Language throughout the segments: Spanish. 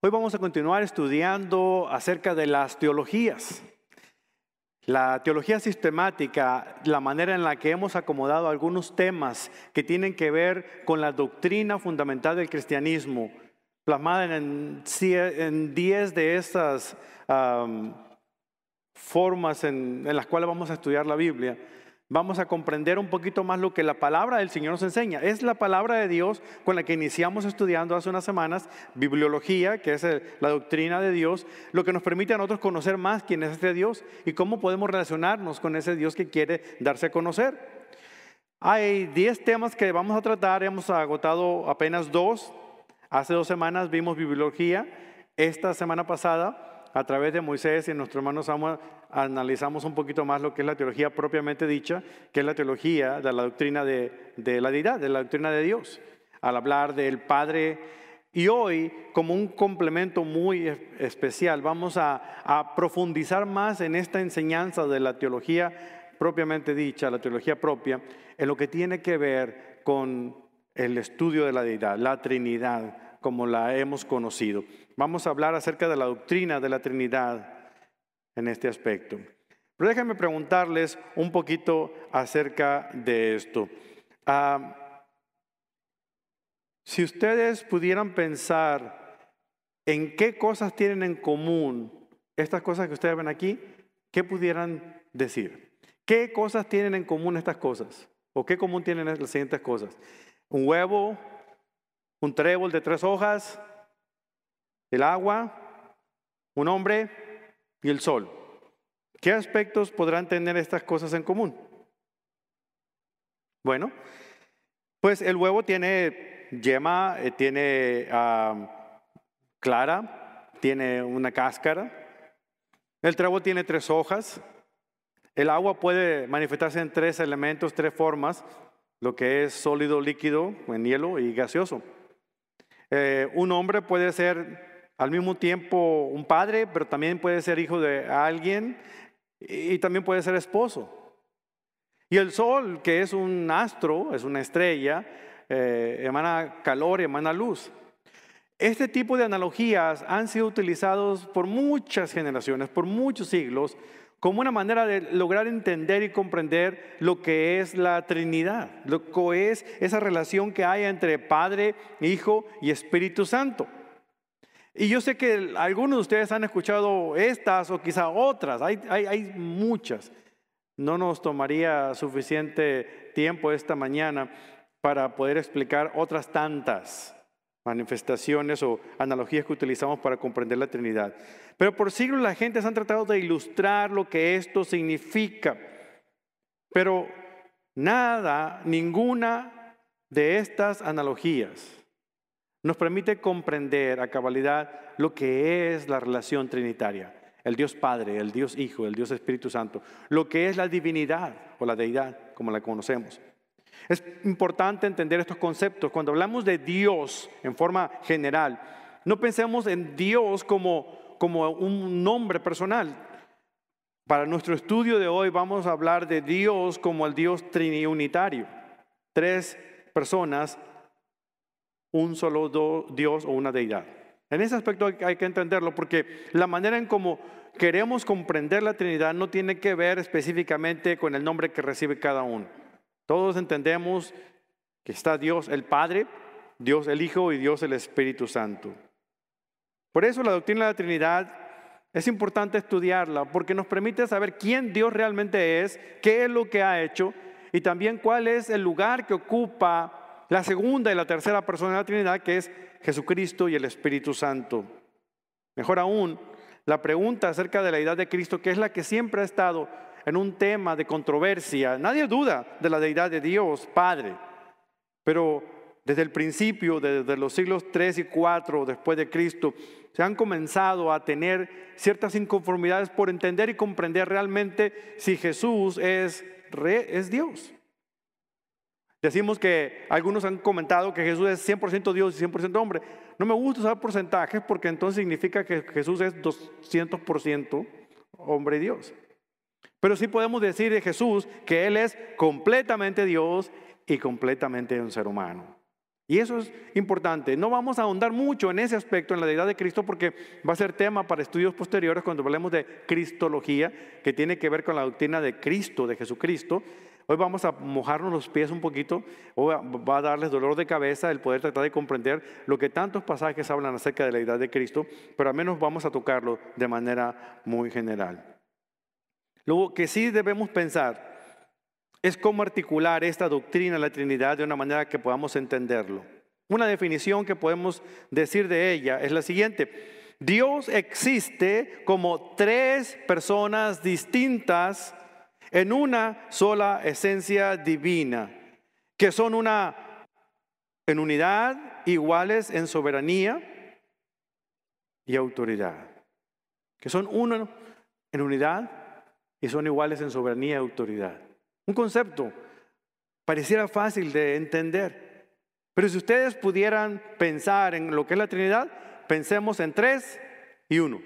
Hoy vamos a continuar estudiando acerca de las teologías. La teología sistemática, la manera en la que hemos acomodado algunos temas que tienen que ver con la doctrina fundamental del cristianismo, plasmada en 10 de estas formas en las cuales vamos a estudiar la Biblia. Vamos a comprender un poquito más lo que la palabra del Señor nos enseña. Es la palabra de Dios con la que iniciamos estudiando hace unas semanas, bibliología, que es la doctrina de Dios, lo que nos permite a nosotros conocer más quién es este Dios y cómo podemos relacionarnos con ese Dios que quiere darse a conocer. Hay 10 temas que vamos a tratar, hemos agotado apenas 2. Hace 2 semanas vimos bibliología. Esta semana pasada, a través de Moisés y nuestro hermano Samuel, analizamos un poquito más lo que es la teología propiamente dicha, que es la teología de la doctrina de la deidad, de la doctrina de Dios, al hablar del Padre. Y hoy, como un complemento muy especial, vamos a profundizar más en esta enseñanza de la teología propiamente dicha, la teología propia, en lo que tiene que ver con el estudio de la deidad, la Trinidad, como la hemos conocido. Vamos a hablar acerca de la doctrina de la Trinidad en este aspecto. Pero déjenme preguntarles un poquito acerca de esto. Si ustedes pudieran pensar en qué cosas tienen en común estas cosas que ustedes ven aquí, ¿qué pudieran decir? ¿Qué cosas tienen en común estas cosas? ¿O qué común tienen las siguientes cosas? Un huevo, un trébol de 3 hojas, el agua, un hombre y el sol. ¿Qué aspectos podrán tener estas cosas en común? Bueno, pues el huevo tiene yema, tiene clara, tiene una cáscara. El trébol tiene 3 hojas. El agua puede manifestarse en 3 elementos, 3 formas, lo que es sólido, líquido, en hielo y gaseoso. Un hombre puede ser al mismo tiempo un padre, pero también puede ser hijo de alguien y también puede ser esposo. Y el sol, que es un astro, es una estrella, emana calor y emana luz. Este tipo de analogías han sido utilizados por muchas generaciones, por muchos siglos, como una manera de lograr entender y comprender lo que es la Trinidad, lo que es esa relación que hay entre Padre, Hijo y Espíritu Santo. Y yo sé que algunos de ustedes han escuchado estas o quizá otras, hay muchas. No nos tomaría suficiente tiempo esta mañana para poder explicar otras tantas manifestaciones o analogías que utilizamos para comprender la Trinidad. Pero por siglos la gente se han tratado de ilustrar lo que esto significa. Pero ninguna de estas analogías nos permite comprender a cabalidad lo que es la relación trinitaria. El Dios Padre, el Dios Hijo, el Dios Espíritu Santo. Lo que es la divinidad o la deidad, como la conocemos. Es importante entender estos conceptos. Cuando hablamos de Dios en forma general, no pensemos en Dios como un nombre personal. Para nuestro estudio de hoy vamos a hablar de Dios como el Dios trinunitario. 3 personas, un solo Dios o una deidad. En ese aspecto hay que entenderlo porque la manera en cómo queremos comprender la Trinidad no tiene que ver específicamente con el nombre que recibe cada uno. Todos entendemos que está Dios el Padre, Dios el Hijo y Dios el Espíritu Santo. Por eso la doctrina de la Trinidad es importante estudiarla porque nos permite saber quién Dios realmente es, qué es lo que ha hecho y también cuál es el lugar que ocupa la segunda y la tercera persona de la Trinidad, que es Jesucristo y el Espíritu Santo. Mejor aún, la pregunta acerca de la deidad de Cristo, que es la que siempre ha estado en un tema de controversia. Nadie duda de la deidad de Dios, Padre. Pero desde el principio, desde los siglos 3 y 4 después de Cristo, se han comenzado a tener ciertas inconformidades por entender y comprender realmente si Jesús es Dios. Decimos que algunos han comentado que Jesús es 100% Dios y 100% hombre. No me gusta usar porcentajes porque entonces significa que Jesús es 200% hombre y Dios. Pero sí podemos decir de Jesús que Él es completamente Dios y completamente un ser humano. Y eso es importante. No vamos a ahondar mucho en ese aspecto, en la deidad de Cristo, porque va a ser tema para estudios posteriores cuando hablemos de cristología, que tiene que ver con la doctrina de Cristo, de Jesucristo. Hoy vamos a mojarnos los pies un poquito, o va a darles dolor de cabeza el poder tratar de comprender lo que tantos pasajes hablan acerca de la deidad de Cristo, pero al menos vamos a tocarlo de manera muy general. Lo que sí debemos pensar es cómo articular esta doctrina de la Trinidad de una manera que podamos entenderlo. Una definición que podemos decir de ella es la siguiente: Dios existe como tres personas distintas en una sola esencia divina, que son una en unidad, iguales en soberanía y autoridad. Que son uno en unidad y son iguales en soberanía y autoridad. Un concepto pareciera fácil de entender, pero si ustedes pudieran pensar en lo que es la Trinidad, pensemos en 3 y 1.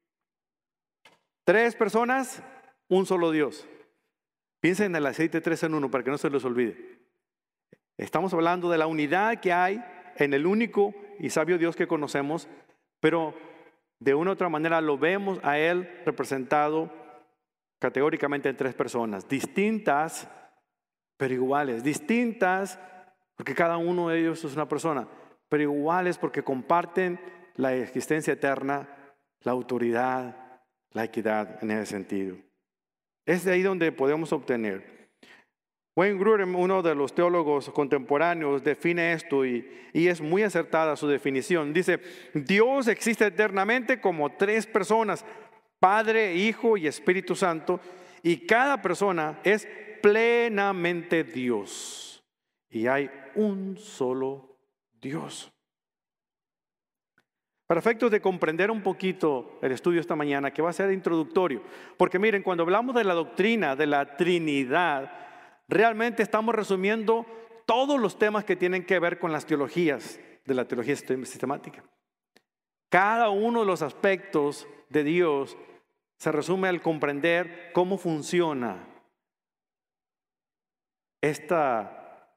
3 personas, un solo Dios. Piensen en el aceite 3 en 1 para que no se les olvide. Estamos hablando de la unidad que hay en el único y sabio Dios que conocemos, pero de una u otra manera lo vemos a Él representado categóricamente en 3 personas, distintas pero iguales. Distintas porque cada uno de ellos es una persona, pero iguales porque comparten la existencia eterna, la autoridad, la equidad en ese sentido. Es de ahí donde podemos obtener. Wayne Grudem, uno de los teólogos contemporáneos, define esto y es muy acertada su definición. Dice: Dios existe eternamente como 3 personas, Padre, Hijo y Espíritu Santo, y cada persona es plenamente Dios. Y hay un solo Dios. Para efectos de comprender un poquito el estudio esta mañana, que va a ser introductorio, porque miren, cuando hablamos de la doctrina de la Trinidad, realmente estamos resumiendo todos los temas que tienen que ver con las teologías, de la teología sistemática. Cada uno de los aspectos de Dios se resume al comprender cómo funciona esta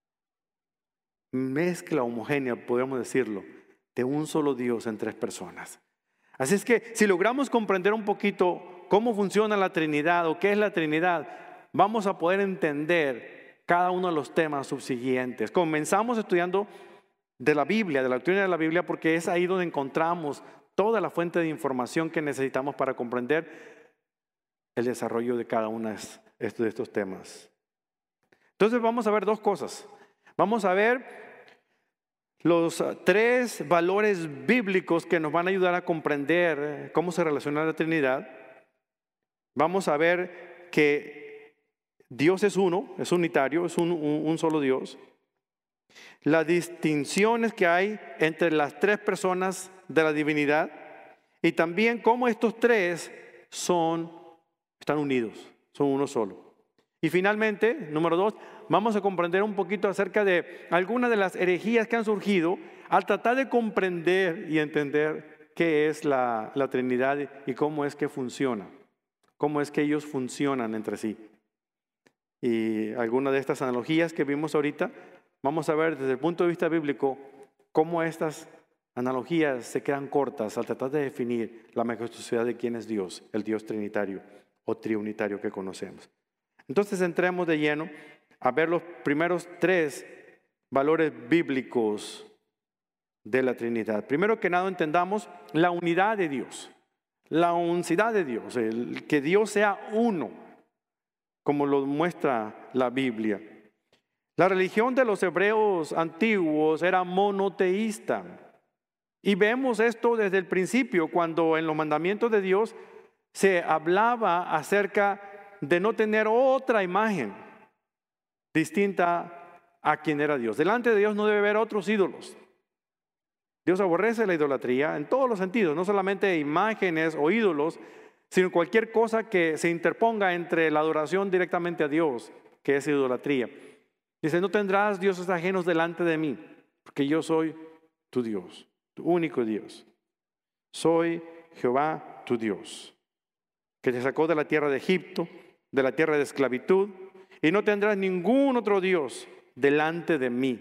mezcla homogénea, podríamos decirlo, de un solo Dios en 3 personas. Así es que si logramos comprender un poquito cómo funciona la Trinidad o qué es la Trinidad, vamos a poder entender cada uno de los temas subsiguientes. Comenzamos estudiando de la Biblia, de la doctrina de la Biblia, porque es ahí donde encontramos toda la fuente de información que necesitamos para comprender el desarrollo de cada uno de estos temas. Entonces vamos a ver 2 cosas. Vamos a ver los 3 valores bíblicos que nos van a ayudar a comprender cómo se relaciona la Trinidad. Vamos a ver que Dios es uno, es unitario, es un solo Dios. Las distinciones que hay entre las 3 personas de la divinidad y también cómo estos 3 están unidos, son uno solo. Y finalmente, número 2, vamos a comprender un poquito acerca de algunas de las herejías que han surgido al tratar de comprender y entender qué es la Trinidad y cómo es que funciona, cómo es que ellos funcionan entre sí. Y algunas de estas analogías que vimos ahorita, vamos a ver desde el punto de vista bíblico cómo estas analogías se quedan cortas al tratar de definir la majestuosidad de quién es Dios, el Dios trinitario o triunitario que conocemos. Entonces entremos de lleno a ver los primeros 3 valores bíblicos de la Trinidad. Primero que nada entendamos la unidad de Dios, la unicidad de Dios, el que Dios sea uno, como lo muestra la Biblia. La religión de los hebreos antiguos era monoteísta. Y vemos esto desde el principio, cuando en los mandamientos de Dios se hablaba acerca de no tener otra imagen distinta a quien era Dios. Delante de Dios no debe haber otros ídolos. Dios aborrece la idolatría en todos los sentidos, no solamente imágenes o ídolos, sino cualquier cosa que se interponga entre la adoración directamente a Dios, que es idolatría. Dice: no tendrás dioses ajenos delante de mí, porque yo soy tu Dios, tu único Dios. Soy Jehová tu Dios, que te sacó de la tierra de Egipto, de la tierra de esclavitud, y no tendrás ningún otro Dios delante de mí.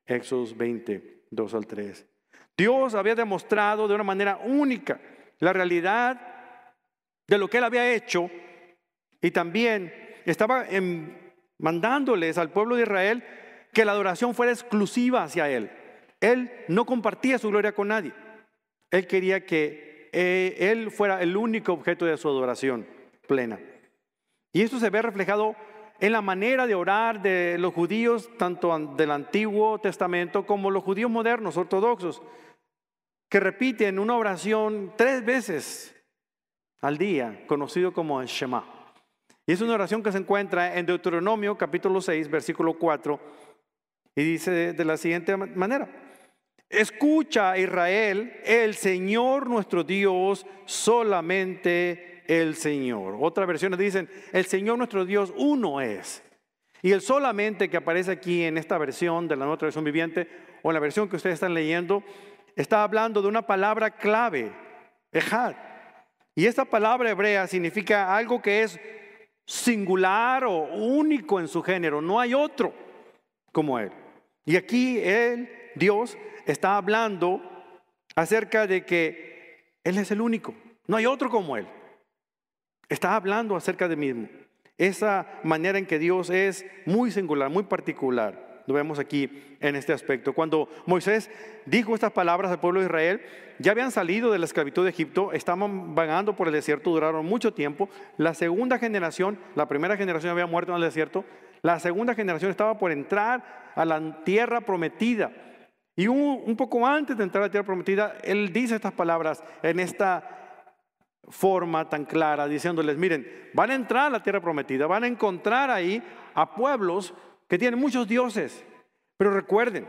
Éxodo 20, 2 al 3. Dios había demostrado de una manera única la realidad de lo que Él había hecho y también estaba mandándoles al pueblo de Israel que la adoración fuera exclusiva hacia Él. Él no compartía su gloria con nadie. Él quería que Él fuera el único objeto de su adoración plena. Y esto se ve reflejado en la manera de orar de los judíos, tanto del Antiguo Testamento como los judíos modernos, ortodoxos, que repiten una oración 3 veces al día, conocido como el Shema. Y es una oración que se encuentra en Deuteronomio capítulo 6, versículo 4, y dice de la siguiente manera: escucha, Israel, el Señor nuestro Dios, solamente el Señor. Otras versiones dicen, el Señor nuestro Dios uno es. Y el solamente que aparece aquí en esta versión de la Nueva Traducción Viviente, o en la versión que ustedes están leyendo, está hablando de una palabra clave, ejad. Y esta palabra hebrea significa algo que es singular o único en su género. No hay otro como Él. Y aquí Dios, está hablando acerca de que Él es el único. No hay otro como Él. Está hablando acerca de mismo. Esa manera en que Dios es muy singular, muy particular. Lo vemos aquí en este aspecto. Cuando Moisés dijo estas palabras al pueblo de Israel, ya habían salido de la esclavitud de Egipto, estaban vagando por el desierto, duraron mucho tiempo. La segunda generación, la primera generación había muerto en el desierto, la segunda generación estaba por entrar a la tierra prometida. Y un poco antes de entrar a la tierra prometida, Él dice estas palabras en esta forma tan clara, diciéndoles, miren, van a entrar a la tierra prometida, van a encontrar ahí a pueblos que tienen muchos dioses, pero recuerden,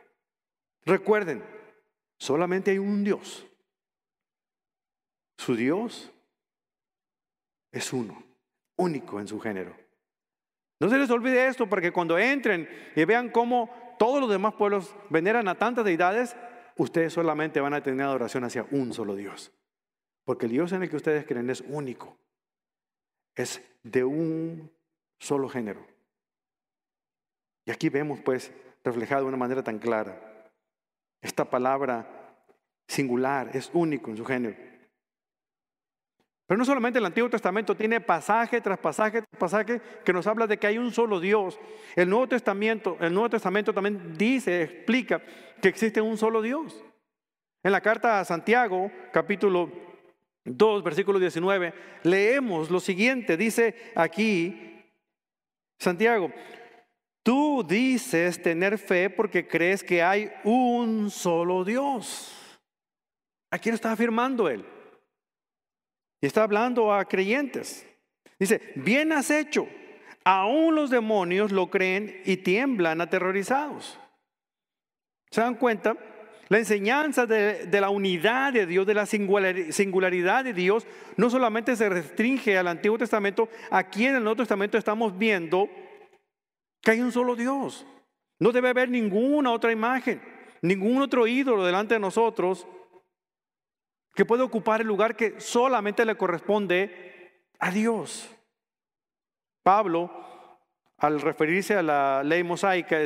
solamente hay un Dios. Su Dios es uno, único en su género. No se les olvide esto, porque cuando entren y vean cómo todos los demás pueblos veneran a tantas deidades, ustedes solamente van a tener adoración hacia un solo Dios. Porque el Dios en el que ustedes creen es único, es de un solo género. Y aquí vemos pues reflejado de una manera tan clara. Esta palabra singular es único en su género. Pero no solamente el Antiguo Testamento tiene pasaje tras pasaje tras pasaje que nos habla de que hay un solo Dios. El Nuevo Testamento también explica que existe un solo Dios. En la carta a Santiago, capítulo 2, versículo 19, leemos lo siguiente. Dice aquí, Santiago: tú dices tener fe porque crees que hay un solo Dios. Aquí lo está afirmando él. Y está hablando a creyentes. Dice, bien has hecho. Aún los demonios lo creen y tiemblan aterrorizados. ¿Se dan cuenta? La enseñanza de la unidad de Dios, de la singularidad de Dios, no solamente se restringe al Antiguo Testamento. Aquí en el Nuevo Testamento estamos viendo que hay un solo Dios. No debe haber ninguna otra imagen, ningún otro ídolo delante de nosotros que pueda ocupar el lugar que solamente le corresponde a Dios. Pablo, al referirse a la ley mosaica,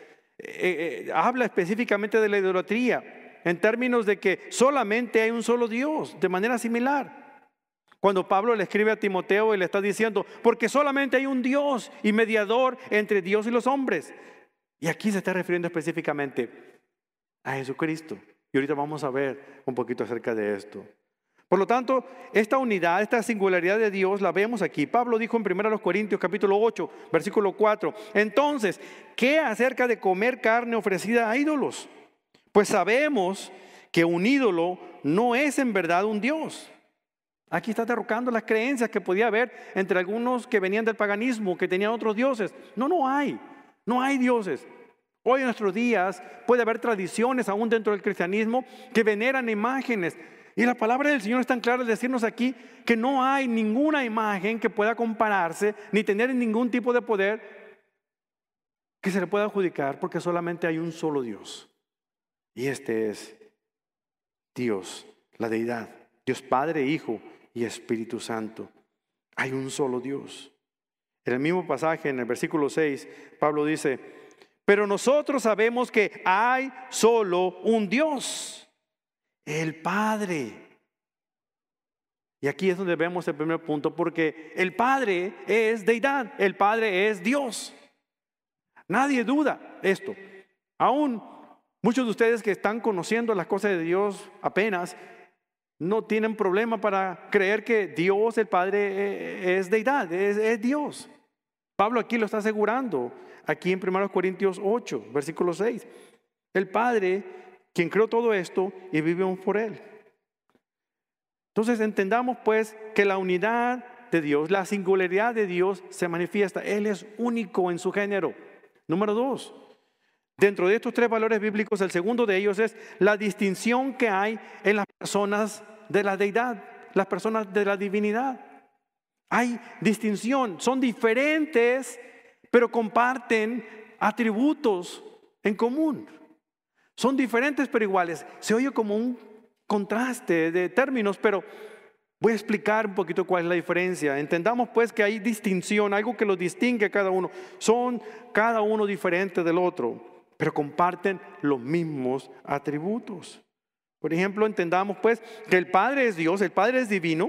habla específicamente de la idolatría en términos de que solamente hay un solo Dios, de manera similar. Cuando Pablo le escribe a Timoteo y le está diciendo, porque solamente hay un Dios y mediador entre Dios y los hombres. Y aquí se está refiriendo específicamente a Jesucristo. Y ahorita vamos a ver un poquito acerca de esto. Por lo tanto, esta unidad, esta singularidad de Dios la vemos aquí. Pablo dijo en 1 Corintios capítulo 8, versículo 4. Entonces, ¿qué acerca de comer carne ofrecida a ídolos? Pues sabemos que un ídolo no es en verdad un Dios. Aquí está derrocando las creencias que podía haber entre algunos que venían del paganismo, que tenían otros dioses. No hay dioses. Hoy en nuestros días puede haber tradiciones aún dentro del cristianismo que veneran imágenes. Y la palabra del Señor es tan clara al decirnos aquí que no hay ninguna imagen que pueda compararse ni tener ningún tipo de poder que se le pueda adjudicar, porque solamente hay un solo Dios. Y este es Dios, la deidad, Dios Padre, Hijo y Espíritu Santo. Hay un solo Dios. En el mismo pasaje, en el versículo 6, Pablo dice, Pero nosotros sabemos que hay solo un Dios, el Padre. Y aquí es donde vemos el primer punto, porque el Padre es deidad, el Padre es Dios. Nadie duda esto. Aún muchos de ustedes que están conociendo las cosas de Dios apenas, no tienen problema para creer que Dios, el Padre, es deidad, es Dios. Pablo aquí lo está asegurando, aquí en 1 Corintios 8, versículo 6. El Padre, quien creó todo esto y vivimos por Él. Entonces entendamos pues que la unidad de Dios, la singularidad de Dios se manifiesta. Él es único en su género. Número 2. Dentro de estos 3 valores bíblicos, el segundo de ellos es la distinción que hay en las personas de la deidad, las personas de la divinidad. Hay distinción, son diferentes, pero comparten atributos en común. Son diferentes pero iguales. Se oye como un contraste de términos, pero voy a explicar un poquito cuál es la diferencia. Entendamos pues que hay distinción, algo que los distingue a cada uno. Son cada uno diferente del otro, pero comparten los mismos atributos. Por ejemplo, entendamos pues que el Padre es Dios, el Padre es divino.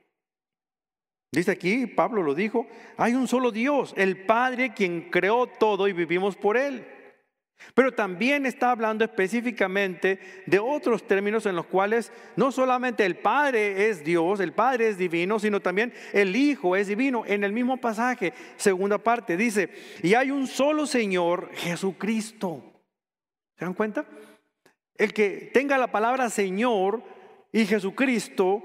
Dice aquí, Pablo lo dijo, hay un solo Dios, el Padre quien creó todo y vivimos por Él. Pero también está hablando específicamente de otros términos en los cuales no solamente el Padre es Dios, el Padre es divino, sino también el Hijo es divino. En el mismo pasaje, segunda parte, dice, y hay un solo Señor, Jesucristo. ¿Se dan cuenta? El que tenga la palabra Señor y Jesucristo,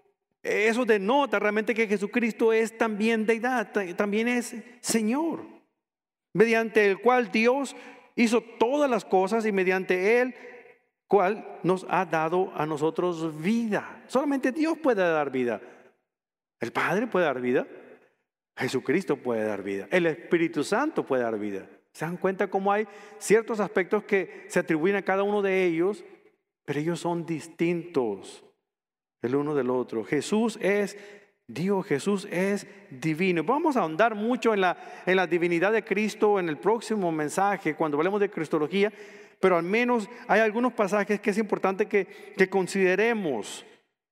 eso denota realmente que Jesucristo es también deidad, también es Señor, mediante el cual Dios hizo todas las cosas y mediante Él, cual nos ha dado a nosotros vida. Solamente Dios puede dar vida. El Padre puede dar vida. Jesucristo puede dar vida. El Espíritu Santo puede dar vida. ¿Se dan cuenta cómo hay ciertos aspectos que se atribuyen a cada uno de ellos, pero ellos son distintos el uno del otro? Jesús es Dios, Jesús es divino. Vamos a ahondar mucho en la divinidad de Cristo en el próximo mensaje, cuando hablemos de cristología, pero al menos hay algunos pasajes que es importante que consideremos,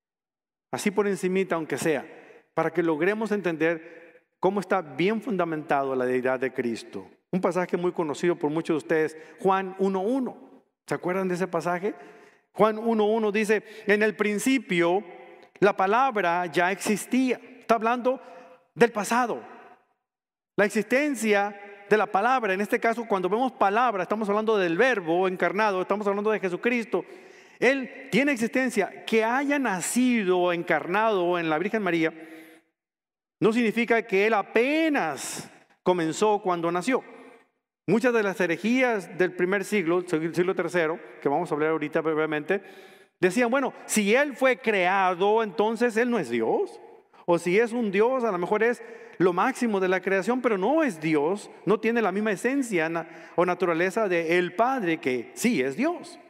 así por encimita aunque sea, para que logremos entender cómo está bien fundamentado la deidad de Cristo. Un pasaje muy conocido por muchos de ustedes, Juan 1:1. ¿Se acuerdan de ese pasaje? Juan 1:1 dice, en el principio la palabra ya existía. Está hablando del pasado. La existencia de la palabra, en este caso cuando vemos palabra, estamos hablando del verbo encarnado, estamos hablando de Jesucristo. Él tiene existencia. Que haya nacido encarnado en la Virgen María no significa que Él apenas comenzó cuando nació. Muchas de las herejías del primer siglo, siglo III, que vamos a hablar ahorita brevemente, decían, bueno, si Él fue creado, entonces Él no es Dios. O si es un Dios, a lo mejor es lo máximo de la creación, pero no es Dios, no tiene la misma esencia o naturaleza de el Padre, que sí es Dios.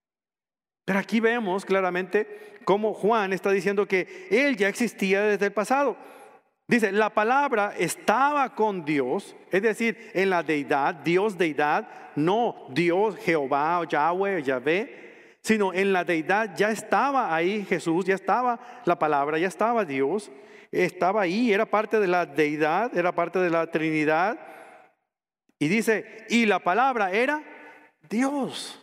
Pero aquí vemos claramente cómo Juan está diciendo que Él ya existía desde el pasado. Dice, la palabra estaba con Dios, es decir, en la deidad, Dios deidad, no Dios Jehová o Yahweh o Yahvé, sino en la deidad ya estaba ahí Jesús, ya estaba la palabra, ya estaba Dios, estaba ahí, era parte de la deidad, era parte de la Trinidad. Y dice, y la palabra era Dios.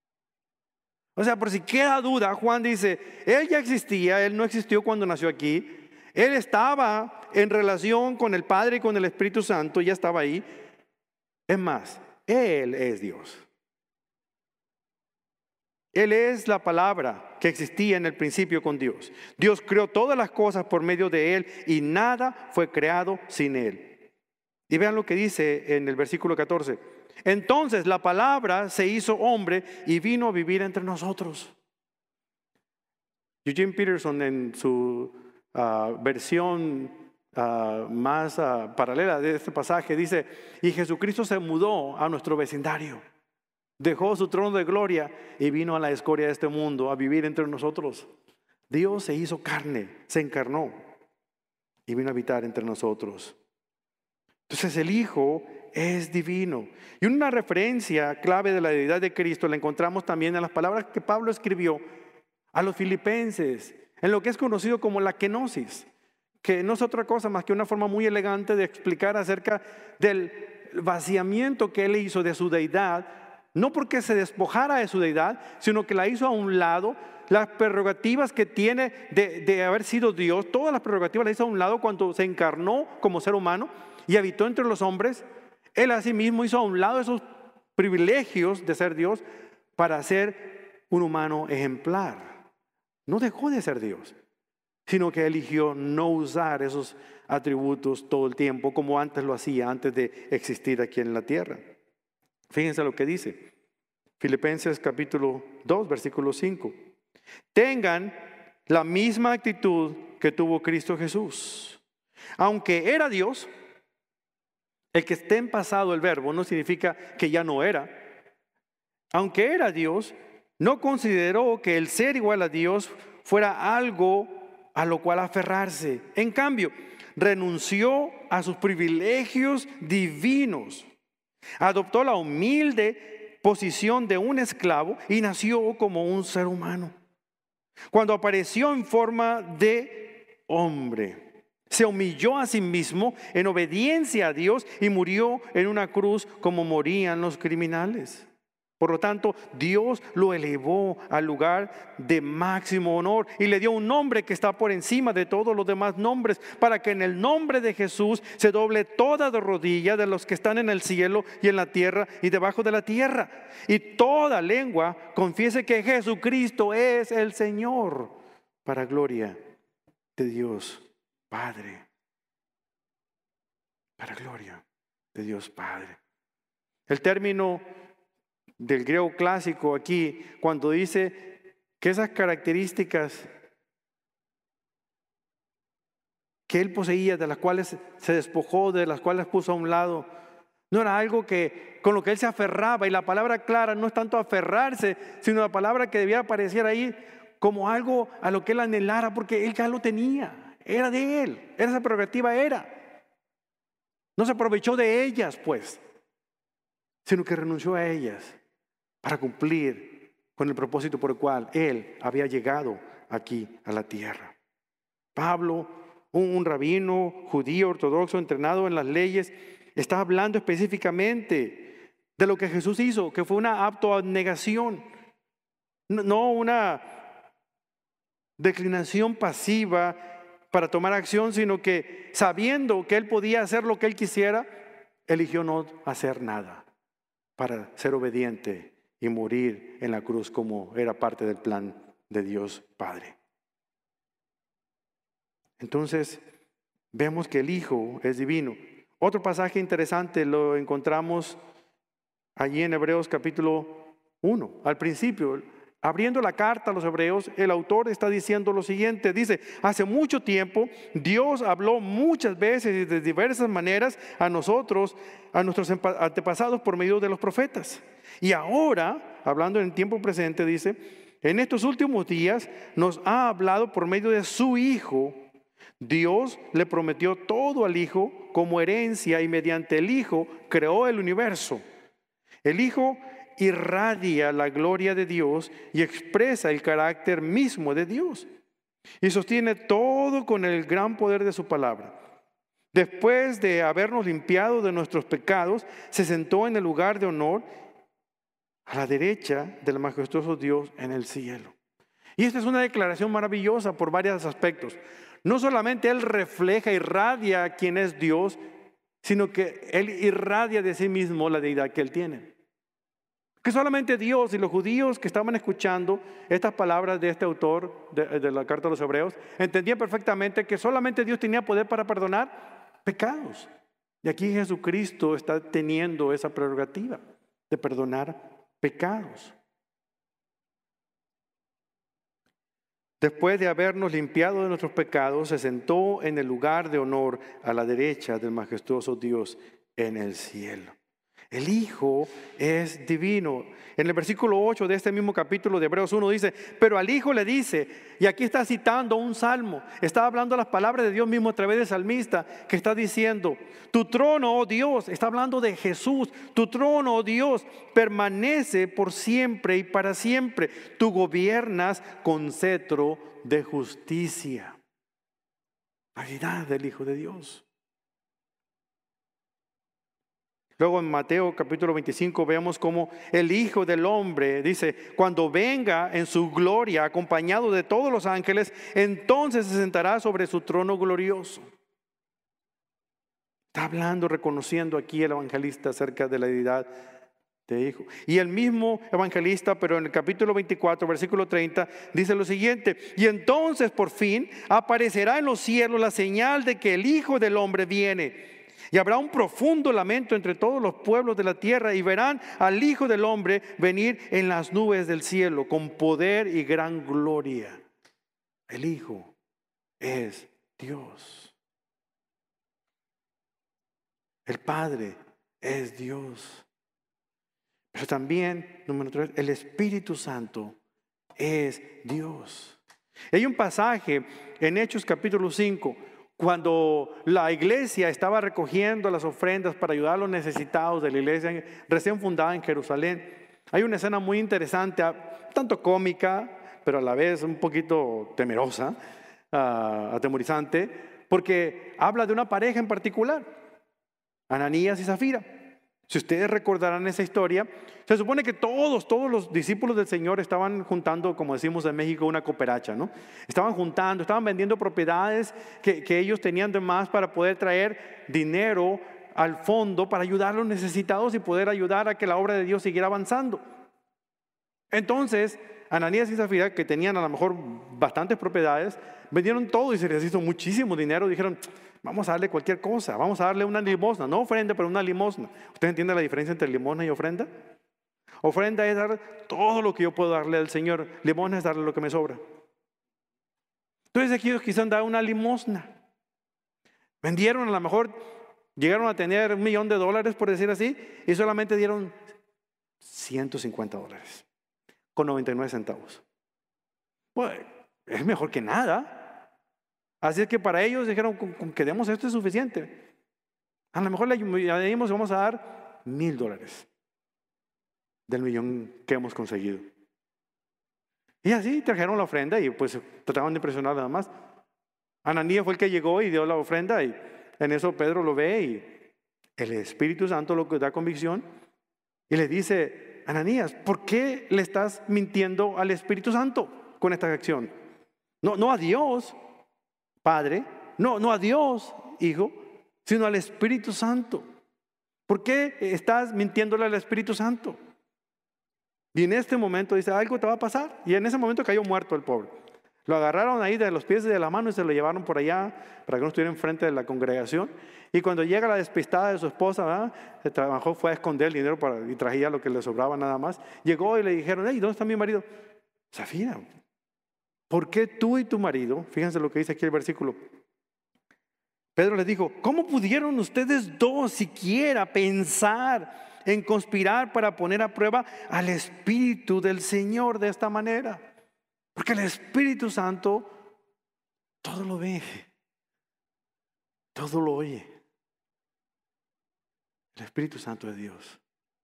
O sea, por si queda duda, Juan dice, Él ya existía, Él no existió cuando nació aquí. Él estaba en relación con el Padre y con el Espíritu Santo, ya estaba ahí. Es más, Él es Dios. Él es la palabra que existía en el principio con Dios. Dios creó todas las cosas por medio de Él y nada fue creado sin Él. Y vean lo que dice en el versículo 14. Entonces la palabra se hizo hombre y vino a vivir entre nosotros. Eugene Peterson en su versión más paralela de este pasaje dice, y Jesucristo se mudó a nuestro vecindario, dejó su trono de gloria y vino a la escoria de este mundo a vivir entre nosotros. Dios se hizo carne, se encarnó y vino a habitar entre nosotros. Entonces el Hijo es divino. Y una referencia clave de la deidad de Cristo la encontramos también en las palabras que Pablo escribió a los filipenses, en lo que es conocido como la kenosis, que no es otra cosa más que una forma muy elegante de explicar acerca del vaciamiento que él hizo de su deidad, no porque se despojara de su deidad, sino que la hizo a un lado. Las prerrogativas que tiene de haber sido Dios, todas las prerrogativas las hizo a un lado cuando se encarnó como ser humano y habitó entre los hombres. Él asimismo hizo a un lado esos privilegios de ser Dios para ser un humano ejemplar. No dejó de ser Dios, sino que eligió no usar esos atributos todo el tiempo como antes lo hacía, antes de existir aquí en la tierra. Fíjense lo que dice Filipenses capítulo 2, versículo 5. Tengan la misma actitud que tuvo Cristo Jesús. Aunque era Dios, el que esté en pasado el verbo no significa que ya no era. Aunque era Dios, no consideró que el ser igual a Dios fuera algo a lo cual aferrarse. En cambio, renunció a sus privilegios divinos. Adoptó la humilde posición de un esclavo y nació como un ser humano. Cuando apareció en forma de hombre, se humilló a sí mismo en obediencia a Dios y murió en una cruz como morían los criminales. Por lo tanto, Dios lo elevó al lugar de máximo honor y le dio un nombre que está por encima de todos los demás nombres, para que en el nombre de Jesús se doble toda rodilla de los que están en el cielo y en la tierra y debajo de la tierra, y toda lengua confiese que Jesucristo es el Señor, para gloria de Dios Padre. Para gloria de Dios Padre. El término del griego clásico aquí, cuando dice que esas características que él poseía, de las cuales se despojó, de las cuales puso a un lado, no era algo que con lo que él se aferraba. Y la palabra clara no es tanto aferrarse, sino la palabra que debía aparecer ahí como algo a lo que él anhelara, porque él ya lo tenía, era de él, esa prerrogativa era. No se aprovechó de ellas, pues, sino que renunció a ellas para cumplir con el propósito por el cual él había llegado aquí a la tierra. Pablo, un rabino judío ortodoxo entrenado en las leyes, está hablando específicamente de lo que Jesús hizo, que fue una autoabnegación, no una declinación pasiva para tomar acción, sino que sabiendo que él podía hacer lo que él quisiera, eligió no hacer nada para ser obediente y morir en la cruz como era parte del plan de Dios Padre. Entonces, vemos que el Hijo es divino. Otro pasaje interesante lo encontramos allí en Hebreos capítulo 1. Al principio, abriendo la carta a los Hebreos, el autor está diciendo lo siguiente. Dice, hace mucho tiempo Dios habló muchas veces y de diversas maneras a nosotros, a nuestros antepasados por medio de los profetas. Y ahora, hablando en el tiempo presente, dice, en estos últimos días nos ha hablado por medio de su Hijo. Dios le prometió todo al Hijo como herencia y mediante el Hijo creó el universo. El Hijo irradia la gloria de Dios y expresa el carácter mismo de Dios. Y sostiene todo con el gran poder de su palabra. Después de habernos limpiado de nuestros pecados, se sentó en el lugar de honor a la derecha del majestuoso Dios en el cielo. Y esta es una declaración maravillosa por varios aspectos. No solamente Él refleja, irradia quién es Dios, sino que Él irradia de sí mismo la deidad que Él tiene. Que solamente Dios y los judíos que estaban escuchando estas palabras de este autor de la carta a los Hebreos entendían perfectamente que solamente Dios tenía poder para perdonar pecados. Y aquí Jesucristo está teniendo esa prerrogativa de perdonar pecados. Después de habernos limpiado de nuestros pecados, se sentó en el lugar de honor a la derecha del majestuoso Dios en el cielo. El Hijo es divino. En el versículo 8 de este mismo capítulo de Hebreos 1 dice, pero al Hijo le dice, y aquí está citando un salmo, está hablando las palabras de Dios mismo a través del salmista, que está diciendo, tu trono, oh Dios, está hablando de Jesús, tu trono, oh Dios, permanece por siempre y para siempre. Tú gobiernas con cetro de justicia. La deidad del Hijo de Dios. Luego en Mateo capítulo 25 vemos cómo el Hijo del Hombre dice, cuando venga en su gloria acompañado de todos los ángeles, entonces se sentará sobre su trono glorioso. Está hablando, reconociendo aquí el evangelista acerca de la deidad de Hijo. Y el mismo evangelista, pero en el capítulo 24, versículo 30, dice lo siguiente, y entonces por fin aparecerá en los cielos la señal de que el Hijo del Hombre viene. Y habrá un profundo lamento entre todos los pueblos de la tierra y verán al Hijo del Hombre venir en las nubes del cielo con poder y gran gloria. El Hijo es Dios. El Padre es Dios. Pero también, número 3, el Espíritu Santo es Dios. Hay un pasaje en Hechos capítulo 5, cuando la iglesia estaba recogiendo las ofrendas para ayudar a los necesitados de la iglesia recién fundada en Jerusalén. Hay una escena muy interesante, tanto cómica, pero a la vez un poquito temerosa, atemorizante, porque habla de una pareja en particular, Ananías y Zafira. Si ustedes recordarán esa historia, se supone que todos los discípulos del Señor estaban juntando, como decimos en México, una cooperacha, ¿no? Estaban juntando, estaban vendiendo propiedades que ellos tenían de más para poder traer dinero al fondo para ayudar a los necesitados y poder ayudar a que la obra de Dios siguiera avanzando. Entonces, Ananías y Zafira, que tenían a lo mejor bastantes propiedades, vendieron todo y se les hizo muchísimo dinero. Dijeron, vamos a darle cualquier cosa, vamos a darle una limosna, no ofrenda, pero una limosna. ¿Usted entiende la diferencia entre limosna y ofrenda? Ofrenda es dar todo lo que yo puedo darle al Señor, limosna es darle lo que me sobra. Entonces aquí ellos quisieron dar una limosna. Vendieron, a lo mejor llegaron a tener $1,000,000, por decir así, y solamente dieron $150 con 99 centavos. Pues es mejor que nada. Así es que para ellos dijeron, con que demos esto es suficiente. A lo mejor le añadimos, vamos a dar $1,000 del millón que hemos conseguido. Y así trajeron la ofrenda y pues trataban de impresionar nada más. Ananías fue el que llegó y dio la ofrenda y en eso Pedro lo ve y el Espíritu Santo lo da convicción y le dice, Ananías, ¿por qué le estás mintiendo al Espíritu Santo con esta acción? No a Dios, Padre, no a Dios, Hijo, sino al Espíritu Santo. ¿Por qué estás mintiéndole al Espíritu Santo? Y en este momento dice, algo te va a pasar. Y en ese momento cayó muerto el pobre. Lo agarraron ahí de los pies y de la mano y se lo llevaron por allá para que no estuviera enfrente de la congregación. Y cuando llega la despistada de su esposa, ¿verdad? Se trabajó, fue a esconder el dinero y traía lo que le sobraba nada más. Llegó y le dijeron, hey, ¿dónde está mi marido? Zafira, ¿por qué tú y tu marido? Fíjense lo que dice aquí el versículo. Pedro les dijo, ¿cómo pudieron ustedes dos siquiera pensar en conspirar para poner a prueba al Espíritu del Señor de esta manera? Porque el Espíritu Santo todo lo ve, todo lo oye. El Espíritu Santo de Dios.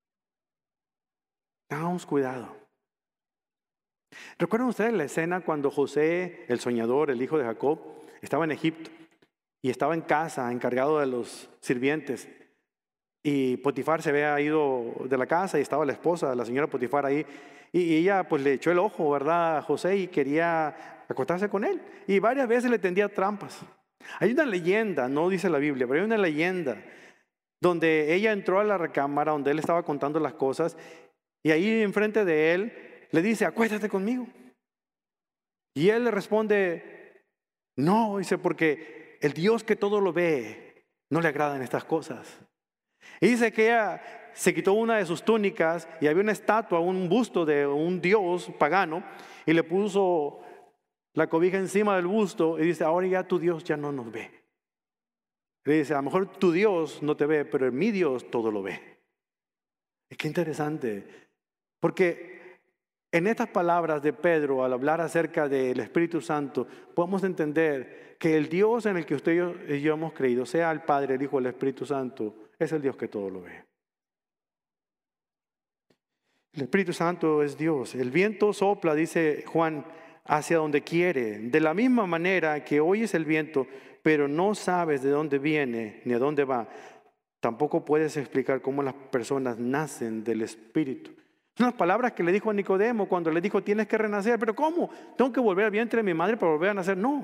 Tengamos cuidado. ¿Recuerdan ustedes la escena cuando José, el soñador, el hijo de Jacob, estaba en Egipto y estaba en casa encargado de los sirvientes? Y Potifar se había ido de la casa y estaba la esposa, la señora Potifar ahí. Y ella pues le echó el ojo, ¿verdad?, a José y quería acostarse con él. Y varias veces le tendía trampas. Hay una leyenda, no dice la Biblia, pero hay una leyenda donde ella entró a la recámara donde él estaba contando las cosas y ahí enfrente de él le dice, acuéstate conmigo. Y él le responde, no, dice, porque el Dios que todo lo ve no le agradan estas cosas. Y dice que ella se quitó una de sus túnicas y había una estatua, un busto de un dios pagano y le puso la cobija encima del busto y dice, ahora ya tu Dios ya no nos ve. Le dice, a lo mejor tu Dios no te ve, pero mi Dios todo lo ve. Y qué interesante, porque en estas palabras de Pedro, al hablar acerca del Espíritu Santo, podemos entender que el Dios en el que usted y yo hemos creído, sea el Padre, el Hijo, el Espíritu Santo, es el Dios que todo lo ve. El Espíritu Santo es Dios. El viento sopla, dice Juan, hacia donde quiere. De la misma manera que oyes el viento, pero no sabes de dónde viene ni a dónde va, tampoco puedes explicar cómo las personas nacen del Espíritu. Son las palabras que le dijo a Nicodemo cuando le dijo, tienes que renacer. ¿Pero cómo? ¿Tengo que volver al vientre de mi madre para volver a nacer? No.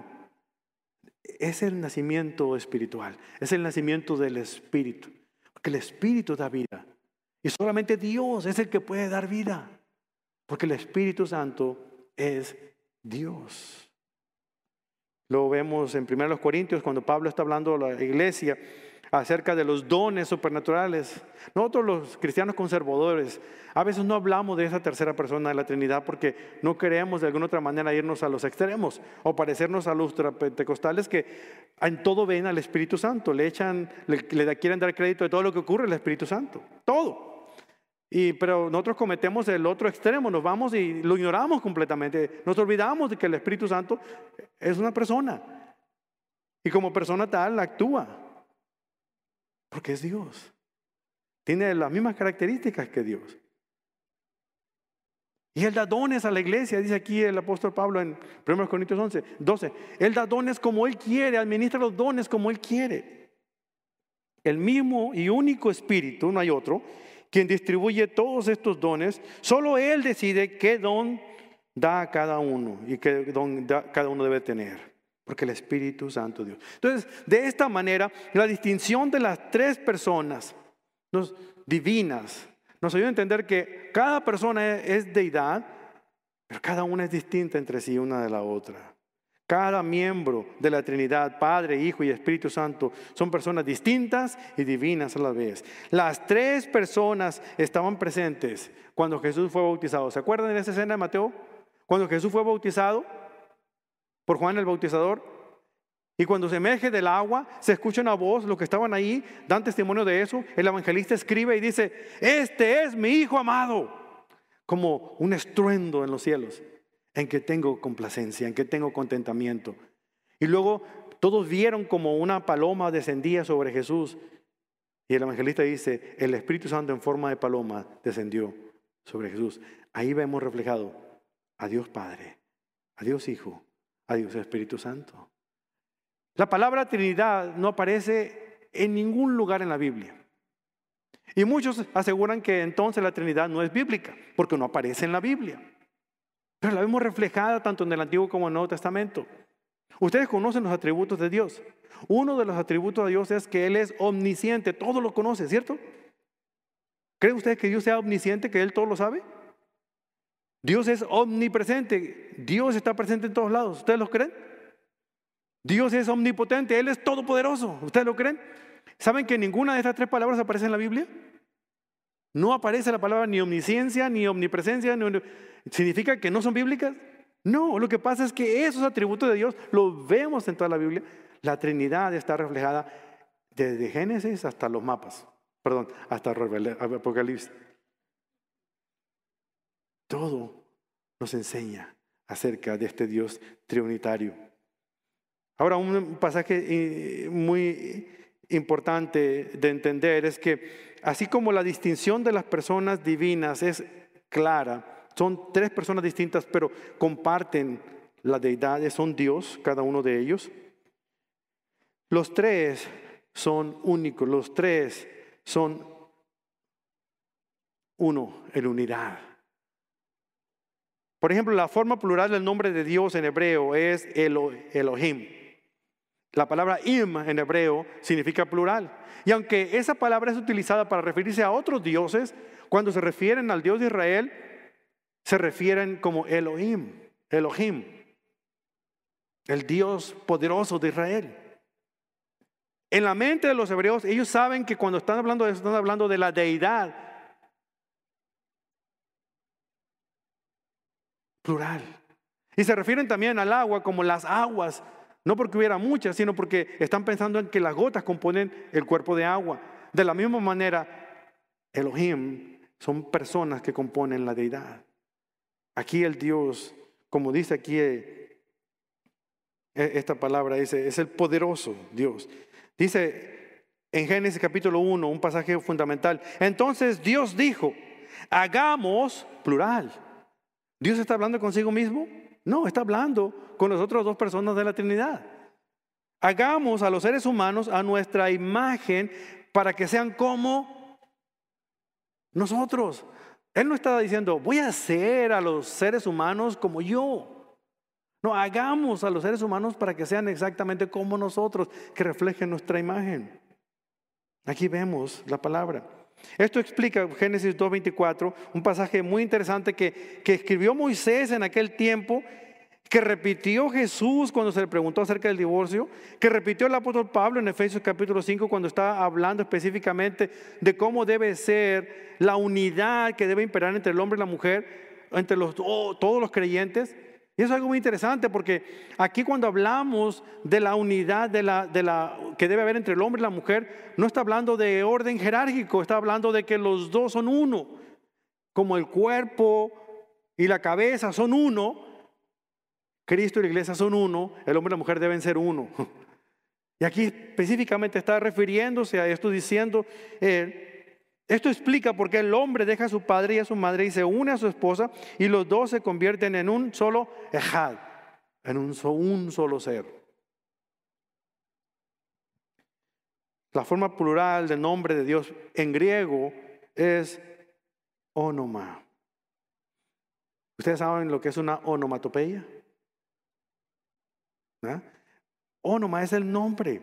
Es el nacimiento espiritual. Es el nacimiento del Espíritu. Porque el Espíritu da vida. Y solamente Dios es el que puede dar vida. Porque el Espíritu Santo es Dios. Lo vemos en 1 Corintios cuando Pablo está hablando a la iglesia acerca de los dones supernaturales. Nosotros los cristianos conservadores a veces no hablamos de esa tercera persona de la Trinidad porque no queremos de alguna otra manera irnos a los extremos o parecernos a los ultrapentecostales que en todo ven al Espíritu Santo, le quieren dar crédito de todo lo que ocurre al Espíritu Santo, todo. Pero nosotros cometemos el otro extremo, nos vamos y lo ignoramos completamente, nos olvidamos de que el Espíritu Santo es una persona y como persona tal actúa. Porque es Dios. Tiene las mismas características que Dios. Y Él da dones a la iglesia, dice aquí el apóstol Pablo en 1 Corintios 12. Él da dones como Él quiere, administra los dones como Él quiere. El mismo y único Espíritu, no hay otro, quien distribuye todos estos dones, solo Él decide qué don da a cada uno y qué don cada uno debe tener. Porque el Espíritu Santo Dios. Entonces, de esta manera, la distinción de las tres personas divinas nos ayuda a entender que cada persona es deidad, pero cada una es distinta entre sí una de la otra. Cada miembro de la Trinidad, Padre, Hijo y Espíritu Santo, son personas distintas y divinas a la vez. Las tres personas estaban presentes cuando Jesús fue bautizado. ¿Se acuerdan de esa escena de Mateo? Cuando Jesús fue bautizado por Juan el Bautizador, y cuando se emerge del agua, se escucha una voz, los que estaban ahí dan testimonio de eso, el evangelista escribe y dice, este es mi Hijo amado, como un estruendo en los cielos, en que tengo complacencia, en que tengo contentamiento. Y luego todos vieron como una paloma descendía sobre Jesús, y el evangelista dice, el Espíritu Santo en forma de paloma descendió sobre Jesús. Ahí vemos reflejado a Dios Padre, a Dios Hijo, a Dios Espíritu Santo. La palabra Trinidad no aparece en ningún lugar en la Biblia. Y muchos aseguran que entonces la Trinidad no es bíblica, porque no aparece en la Biblia. Pero la vemos reflejada tanto en el Antiguo como en el Nuevo Testamento. Ustedes conocen los atributos de Dios. Uno de los atributos de Dios es que Él es omnisciente, todo lo conoce, ¿cierto? ¿Creen ustedes que Dios sea omnisciente, que Él todo lo sabe? Dios es omnipresente, Dios está presente en todos lados, ¿ustedes lo creen? Dios es omnipotente, Él es todopoderoso, ¿ustedes lo creen? ¿Saben que ninguna de estas tres palabras aparece en la Biblia? No aparece la palabra ni omnisciencia, ni omnipresencia, ¿significa que no son bíblicas? No, lo que pasa es que esos atributos de Dios los vemos en toda la Biblia. La Trinidad está reflejada desde Génesis hasta los mapas, hasta Apocalipsis. Todo nos enseña acerca de este Dios trinitario. Ahora, un pasaje muy importante de entender es que así como la distinción de las personas divinas es clara, son tres personas distintas, pero comparten la deidad, son Dios, cada uno de ellos. Los tres son únicos, los tres son uno en unidad. Por ejemplo, la forma plural del nombre de Dios en hebreo es Elohim. La palabra im en hebreo significa plural. Y aunque esa palabra es utilizada para referirse a otros dioses, cuando se refieren al Dios de Israel, se refieren como Elohim, el Dios poderoso de Israel. En la mente de los hebreos, ellos saben que cuando están hablando de eso, están hablando de la deidad plural. Y se refieren también al agua como las aguas, no porque hubiera muchas, sino porque están pensando en que las gotas componen el cuerpo de agua. De la misma manera, Elohim son personas que componen la deidad. Aquí el Dios, como dice aquí esta palabra, dice, es el poderoso Dios. Dice en Génesis capítulo 1, un pasaje fundamental. Entonces Dios dijo, hagamos, plural. ¿Dios está hablando consigo mismo? No, está hablando con las otras dos personas de la Trinidad. Hagamos a los seres humanos a nuestra imagen para que sean como nosotros. Él no estaba diciendo, voy a hacer a los seres humanos como yo. No, hagamos a los seres humanos para que sean exactamente como nosotros, que reflejen nuestra imagen. Aquí vemos la palabra. Esto explica Génesis 2:24, un pasaje muy interesante que escribió Moisés en aquel tiempo, que repitió Jesús cuando se le preguntó acerca del divorcio, que repitió el apóstol Pablo en Efesios capítulo 5 cuando está hablando específicamente de cómo debe ser la unidad que debe imperar entre el hombre y la mujer, entre todos los creyentes. Y eso es algo muy interesante porque aquí cuando hablamos de la unidad que debe haber entre el hombre y la mujer, no está hablando de orden jerárquico, está hablando de que los dos son uno, como el cuerpo y la cabeza son uno. Cristo y la iglesia son uno, el hombre y la mujer deben ser uno. Y aquí específicamente está refiriéndose a esto diciendo, esto explica por qué el hombre deja a su padre y a su madre y se une a su esposa y los dos se convierten en un solo ejad, en un solo ser. La forma plural del nombre de Dios en griego es onoma. ¿Ustedes saben lo que es una onomatopeya? Onoma es el nombre,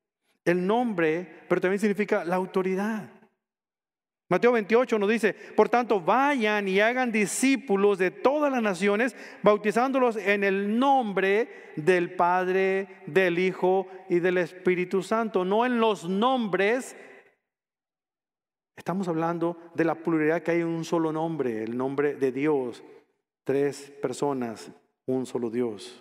pero también significa la autoridad. Mateo 28 nos dice, por tanto vayan y hagan discípulos de todas las naciones, bautizándolos en el nombre del Padre, del Hijo y del Espíritu Santo, no en los nombres. Estamos hablando de la pluralidad que hay en un solo nombre, el nombre de Dios, 3 personas, un solo Dios.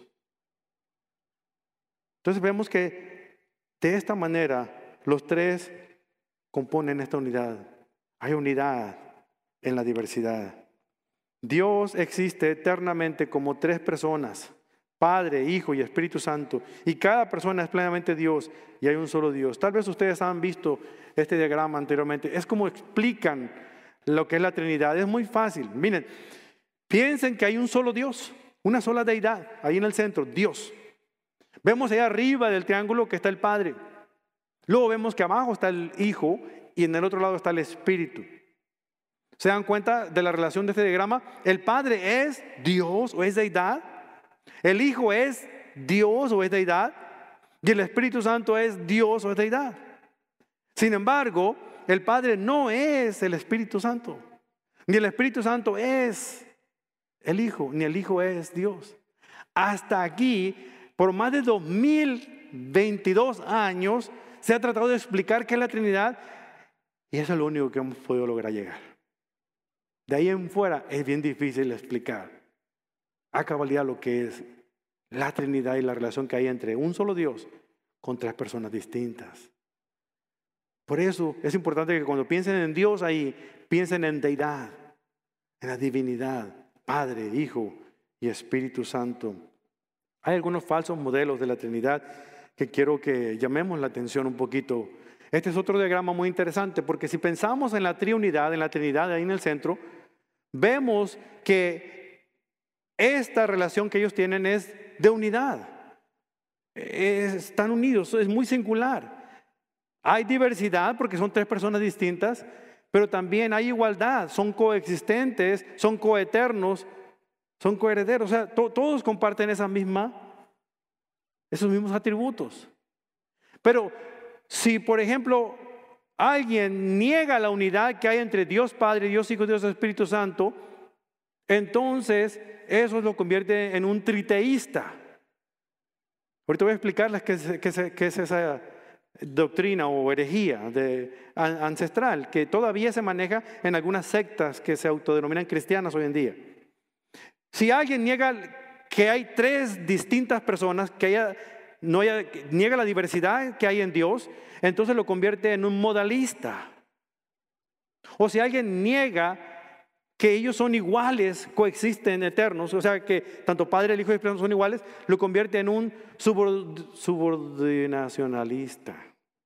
Entonces vemos que de esta manera los 3 componen esta unidad. Hay unidad en la diversidad. Dios existe eternamente como 3 personas, Padre, Hijo y Espíritu Santo. Y cada persona es plenamente Dios y hay un solo Dios. Tal vez ustedes han visto este diagrama anteriormente. Es como explican lo que es la Trinidad. Es muy fácil. Miren, piensen que hay un solo Dios, una sola deidad, ahí en el centro, Dios. Vemos allá arriba del triángulo que está el Padre. Luego vemos que abajo está el Hijo y en el otro lado está el Espíritu. ¿Se dan cuenta de la relación de este diagrama? El Padre es Dios o es deidad. El Hijo es Dios o es deidad. Y el Espíritu Santo es Dios o es deidad. Sin embargo, el Padre no es el Espíritu Santo. Ni el Espíritu Santo es el Hijo, ni el Hijo es Dios. Hasta aquí, por más de 2022 años, se ha tratado de explicar qué es la Trinidad y eso es lo único que hemos podido lograr llegar. De ahí en fuera es bien difícil explicar a cabalidad lo que es la Trinidad y la relación que hay entre un solo Dios con 3 personas distintas. Por eso es importante que cuando piensen en Dios ahí, piensen en deidad, en la divinidad, Padre, Hijo y Espíritu Santo. Hay algunos falsos modelos de la Trinidad que quiero que llamemos la atención un poquito. Este es otro diagrama muy interesante porque si pensamos en la triunidad, en la Trinidad ahí en el centro, vemos que esta relación que ellos tienen es de unidad. Están unidos, es muy singular. Hay diversidad porque son 3 personas distintas, pero también hay igualdad, son coexistentes, son coeternos, son coherederos, o sea, todos comparten esos mismos atributos. Pero si, por ejemplo, alguien niega la unidad que hay entre Dios Padre, Dios Hijo y Dios Espíritu Santo, entonces eso lo convierte en un triteísta. Ahorita voy a explicarles qué es esa doctrina o herejía ancestral que todavía se maneja en algunas sectas que se autodenominan cristianas hoy en día. Si alguien niega que hay 3 distintas personas, niega la diversidad que hay en Dios, entonces lo convierte en un modalista. O si alguien niega que ellos son iguales, coexisten eternos, o sea que tanto Padre, el Hijo y el Espíritu Santo son iguales, lo convierte en un subordinacionalista.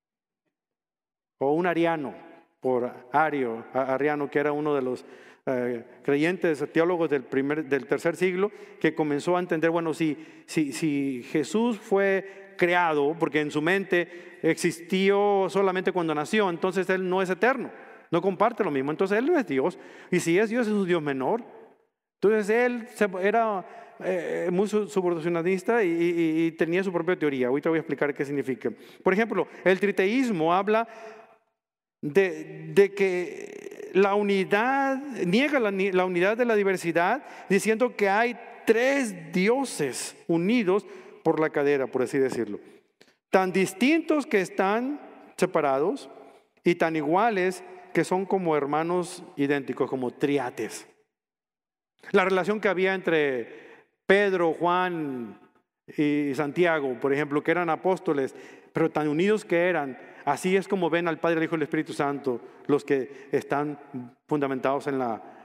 O un ariano, por Ariano, que era uno de los creyentes teólogos del tercer siglo, que comenzó a entender, bueno, si Jesús fue creado, porque en su mente existió solamente cuando nació, entonces Él no es eterno, no comparte lo mismo, entonces Él no es Dios, y si es Dios, es un Dios menor. Entonces Él era muy subordinacionalista y tenía su propia teoría. Ahorita voy a explicar qué significa. Por ejemplo, el triteísmo habla de que la unidad, niega la unidad de la diversidad, diciendo que hay tres dioses unidos por la cadera, por así decirlo. Tan distintos que están separados y tan iguales que son como hermanos idénticos, como triates. La relación que había entre Pedro, Juan y Santiago, por ejemplo, que eran apóstoles, pero tan unidos que eran, así es como ven al Padre, el Hijo y el Espíritu Santo, los que están fundamentados en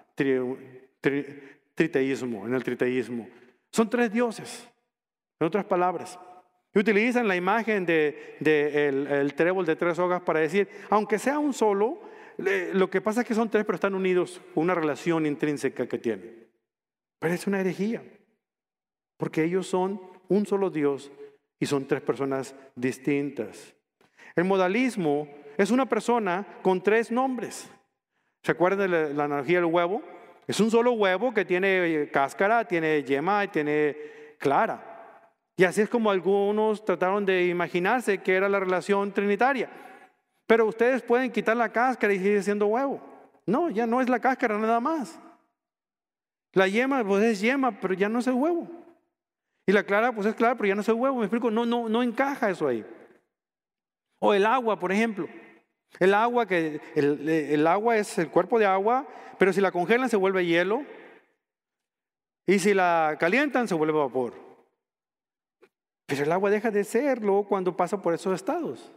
el triteísmo. Son tres dioses, en otras palabras. Y utilizan la imagen el trébol de tres hojas para decir, aunque sea un solo, lo que pasa es que son tres, pero están unidos por una relación intrínseca que tienen. Pero es una herejía, porque ellos son un solo Dios y son tres personas distintas. El modalismo es una persona con tres nombres. ¿Se acuerdan de la analogía del huevo? Es un solo huevo que tiene cáscara, tiene yema y tiene clara. Y así es como algunos trataron de imaginarse que era la relación trinitaria. Pero ustedes pueden quitar la cáscara y sigue siendo huevo. No, ya no es la cáscara nada más. La yema pues es yema, pero ya no es el huevo. Y la clara pues es clara, pero ya no es el huevo. ¿Me explico? No encaja eso ahí. O el agua, por ejemplo. El agua es el cuerpo de agua, pero si la congelan se vuelve hielo. Y si la calientan se vuelve vapor. Pero el agua deja de serlo cuando pasa por esos estados.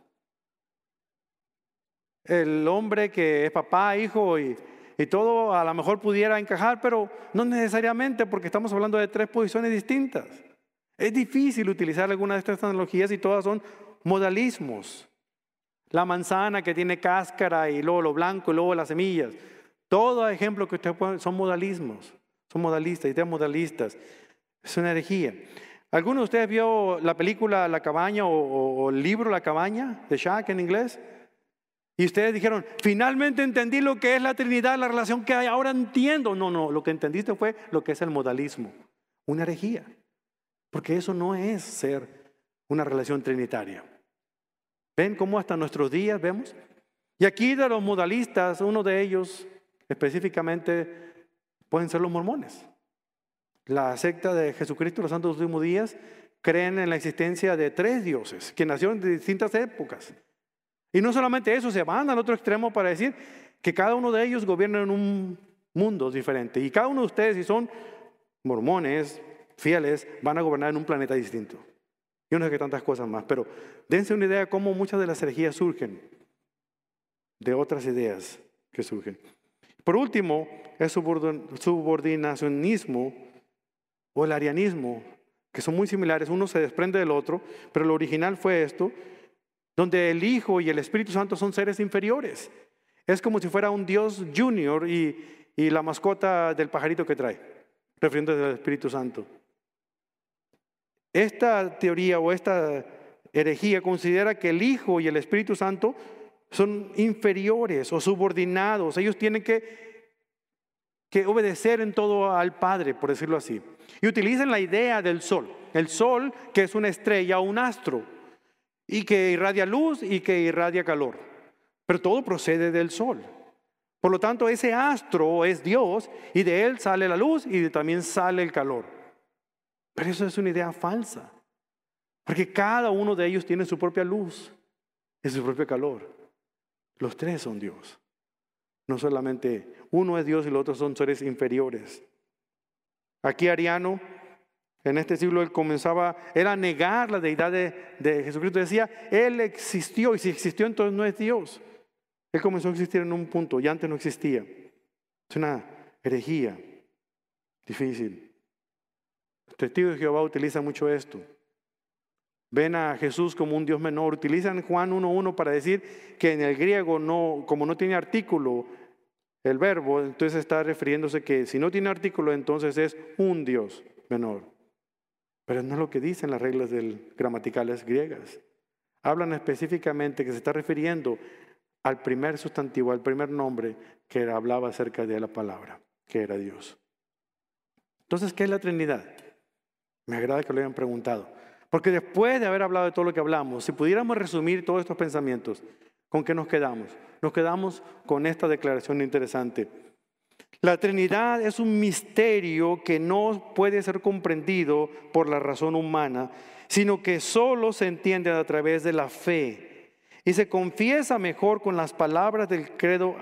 El hombre que es papá, hijo y todo a lo mejor pudiera encajar, pero no necesariamente, porque estamos hablando de tres posiciones distintas. Es difícil utilizar alguna de estas analogías y todas son modalismos. La manzana que tiene cáscara y luego lo blanco y luego las semillas. Todo ejemplo que ustedes ponen son modalismos, son modalistas, ideas modalistas. Es una herejía. ¿Alguno de ustedes vio la película La Cabaña o el libro La Cabaña de Shack en inglés? Y ustedes dijeron, finalmente entendí lo que es la Trinidad, la relación que hay, ahora entiendo. No, lo que entendiste fue lo que es el modalismo, una herejía. Porque eso no es ser una relación trinitaria. ¿Ven cómo hasta nuestros días vemos? Y aquí de los modalistas, uno de ellos específicamente pueden ser los mormones. La secta de Jesucristo, los santos de los últimos días, creen en la existencia de tres dioses que nacieron de distintas épocas. Y no solamente eso, se van al otro extremo para decir que cada uno de ellos gobierna en un mundo diferente. Y cada uno de ustedes, si son mormones, fieles, van a gobernar en un planeta distinto. Y no sé qué tantas cosas más, pero dense una idea de cómo muchas de las herejías surgen de otras ideas que surgen. Por último, el subordinacionismo o el arianismo, que son muy similares, uno se desprende del otro, pero lo original fue esto, donde el Hijo y el Espíritu Santo son seres inferiores. Es como si fuera un Dios junior y la mascota del pajarito que trae, refiriéndose al Espíritu Santo. Esta teoría o esta herejía considera que el Hijo y el Espíritu Santo son inferiores o subordinados. Ellos tienen que obedecer en todo al Padre, por decirlo así. Y utilizan la idea del sol. El sol, que es una estrella o un astro, y que irradia luz y que irradia calor. Pero todo procede del sol. Por lo tanto, ese astro es Dios y de él sale la luz y también sale el calor. Pero eso es una idea falsa. Porque cada uno de ellos tiene su propia luz y su propio calor. Los tres son Dios. No solamente uno es Dios y los otros son seres inferiores. Aquí Ariano, en este siglo, él era negar la deidad de Jesucristo. Decía, Él existió y si existió entonces no es Dios. Él comenzó a existir en un punto y antes no existía. Es una herejía difícil. Los testigos de Jehová utilizan mucho esto. Ven a Jesús como un Dios menor. Utilizan Juan 1:1 para decir que en el griego, como no tiene artículo el verbo, entonces está refiriéndose que si no tiene artículo, entonces es un Dios menor. Pero no es lo que dicen las reglas gramaticales griegas. Hablan específicamente que se está refiriendo al primer sustantivo, al primer nombre que hablaba acerca de la palabra, que era Dios. Entonces, ¿qué es la Trinidad? Me agrada que lo hayan preguntado. Porque después de haber hablado de todo lo que hablamos, si pudiéramos resumir todos estos pensamientos, ¿con qué nos quedamos? Nos quedamos con esta declaración interesante. La Trinidad es un misterio que no puede ser comprendido por la razón humana, sino que solo se entiende a través de la fe y se confiesa mejor con las palabras del credo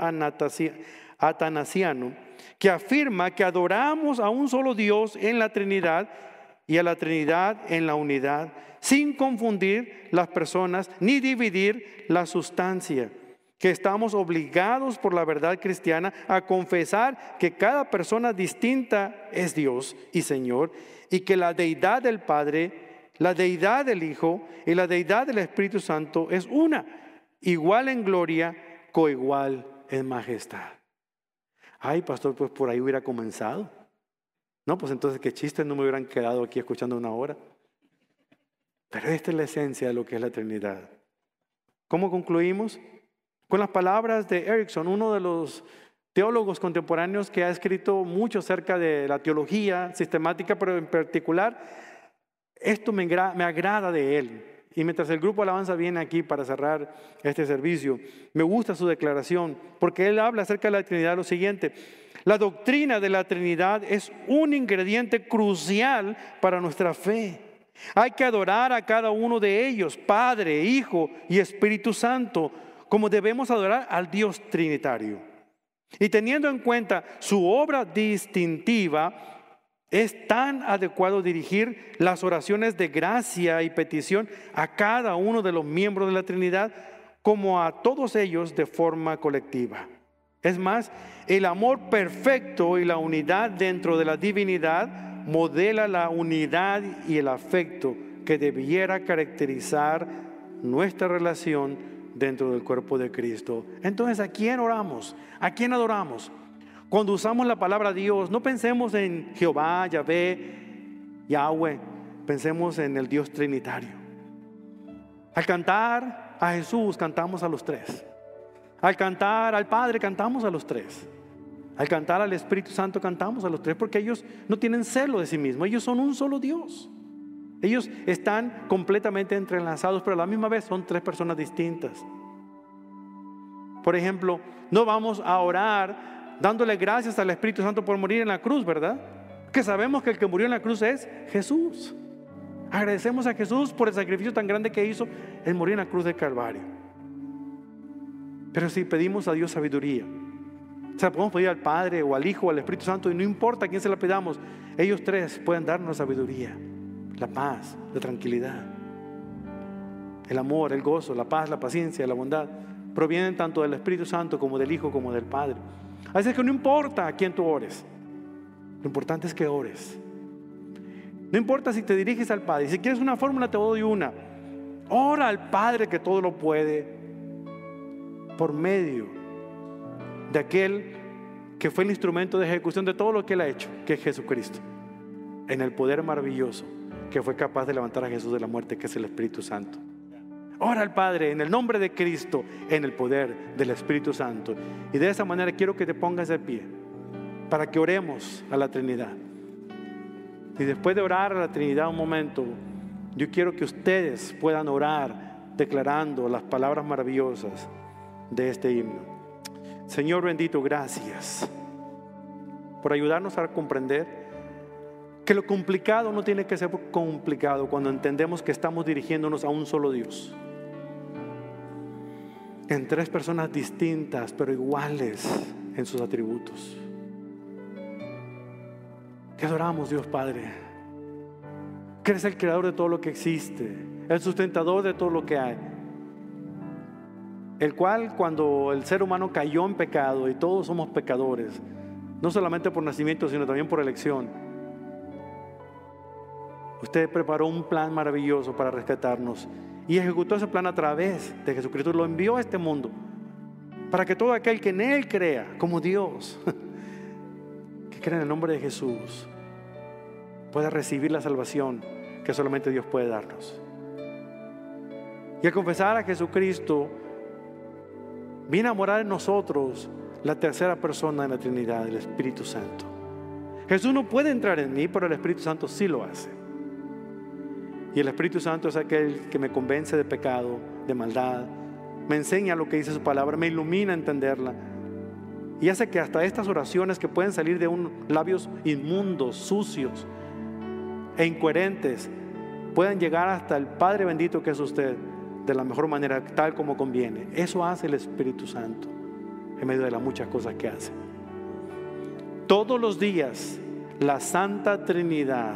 atanasiano, que afirma que adoramos a un solo Dios en la Trinidad y a la Trinidad en la unidad, sin confundir las personas ni dividir la sustancia. Que estamos obligados por la verdad cristiana a confesar que cada persona distinta es Dios y Señor, y que la deidad del Padre, la deidad del Hijo y la deidad del Espíritu Santo es una, igual en gloria, coigual en majestad. Ay, pastor, pues por ahí hubiera comenzado. No, pues entonces qué chiste, no me hubieran quedado aquí escuchando una hora. Pero esta es la esencia de lo que es la Trinidad. ¿Cómo concluimos? Con las palabras de Erickson, uno de los teólogos contemporáneos que ha escrito mucho acerca de la teología sistemática, pero en particular, esto me agrada de él. Y mientras el grupo Alabanza viene aquí para cerrar este servicio, me gusta su declaración, porque él habla acerca de la Trinidad lo siguiente: la doctrina de la Trinidad es un ingrediente crucial para nuestra fe. Hay que adorar a cada uno de ellos, Padre, Hijo y Espíritu Santo, como debemos adorar al Dios trinitario. Y teniendo en cuenta su obra distintiva, es tan adecuado dirigir las oraciones de gracia y petición a cada uno de los miembros de la Trinidad como a todos ellos de forma colectiva. Es más, el amor perfecto y la unidad dentro de la divinidad modela la unidad y el afecto que debiera caracterizar nuestra relación dentro del cuerpo de Cristo. Entonces, ¿a quién oramos? ¿A quién adoramos? Cuando usamos la palabra Dios, no pensemos en Jehová, Yahvé, Yahweh, pensemos en el Dios trinitario. Al cantar a Jesús, cantamos a los tres. Al cantar al Padre, cantamos a los tres. Al cantar al Espíritu Santo, cantamos a los tres, porque ellos no tienen celo de sí mismos, ellos son un solo Dios. Ellos están completamente entrelazados, pero a la misma vez son tres personas distintas. Por ejemplo, no vamos a orar dándole gracias al Espíritu Santo por morir en la cruz, ¿verdad? Que sabemos que el que murió en la cruz es Jesús. Agradecemos a Jesús por el sacrificio tan grande que hizo en morir en la cruz del Calvario. Pero si pedimos a Dios sabiduría, o sea, podemos pedir al Padre o al Hijo o al Espíritu Santo, y no importa a quién se la pidamos, ellos tres pueden darnos sabiduría, la paz, la tranquilidad, el amor, el gozo, la paz, la paciencia, la bondad. Provienen tanto del Espíritu Santo como del Hijo como del Padre. Así es que no importa a quién tú ores, lo importante es que ores. No importa si te diriges al Padre, si quieres una fórmula te doy una. Ora al Padre que todo lo puede, por medio de aquel que fue el instrumento de ejecución de todo lo que Él ha hecho, que es Jesucristo, en el poder maravilloso que fue capaz de levantar a Jesús de la muerte, que es el Espíritu Santo. Ora al Padre en el nombre de Cristo, en el poder del Espíritu Santo. Y de esa manera quiero que te pongas de pie para que oremos a la Trinidad. Y después de orar a la Trinidad un momento, yo quiero que ustedes puedan orar declarando las palabras maravillosas de este himno. Señor bendito, gracias por ayudarnos a comprender que lo complicado no tiene que ser complicado cuando entendemos que estamos dirigiéndonos a un solo Dios, en tres personas distintas pero iguales en sus atributos. Te adoramos, Dios Padre, que eres el creador de todo lo que existe, el sustentador de todo lo que hay. el cual cuando el ser humano cayó en pecado, y todos somos pecadores, no solamente por nacimiento, sino también por elección, usted preparó un plan maravilloso para rescatarnos y ejecutó ese plan a través de Jesucristo. Lo envió a este mundo para que todo aquel que en Él crea, como Dios, que crea en el nombre de Jesús, pueda recibir la salvación que solamente Dios puede darnos. Y al confesar a Jesucristo, viene a morar en nosotros la tercera persona de la Trinidad, el Espíritu Santo. Jesús no puede entrar en mí, pero el Espíritu Santo sí lo hace. Y el Espíritu Santo es aquel que me convence de pecado, de maldad, me enseña lo que dice su palabra, me ilumina a entenderla, y hace que hasta estas oraciones que pueden salir de labios inmundos, sucios e incoherentes, puedan llegar hasta el Padre bendito que es usted de la mejor manera, tal como conviene. Eso hace el Espíritu Santo en medio de las muchas cosas que hace. Todos los días la Santa Trinidad